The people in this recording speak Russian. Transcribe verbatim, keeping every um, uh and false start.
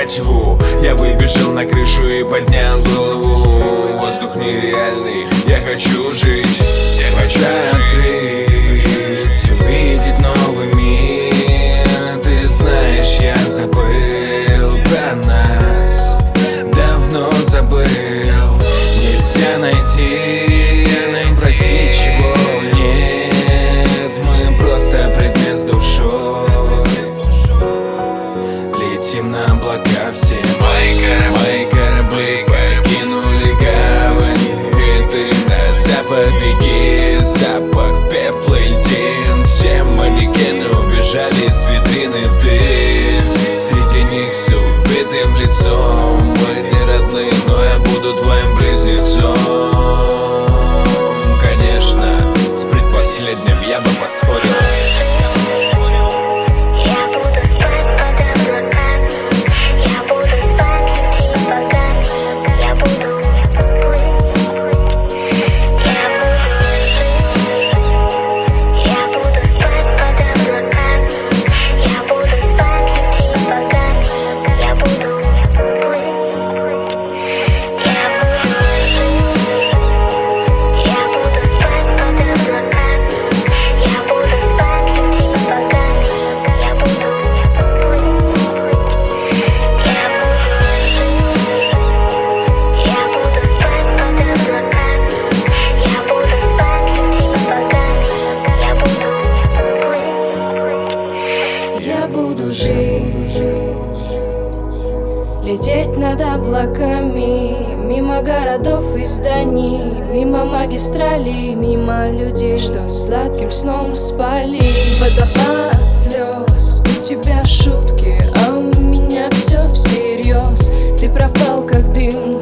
тетиву. Я выбежал на крышу и поднял голову. Воздух нереальный, я хочу жить. Глаза открыть, увидеть новый мир. Ты знаешь, я забыл про нас, давно забыл. Нельзя найти, просить чего нет. Мы просто предмет с душой. Летим на облака все. Мои корабли, мои корабли покинули гавань. И ты на запад беги, запах пепла и дым. Все манекены убежали с витрины. Ты среди них с убитым лицом. Мы не родные, но я буду твоим близнецом. Конечно, с предпоследним я бы поспорил. Я буду жить, лететь над облаками, мимо городов и зданий, мимо магистралей, мимо людей, что сладким сном спали. Водопад слез, у тебя шутки, а у меня все всерьез. Ты пропал, как дым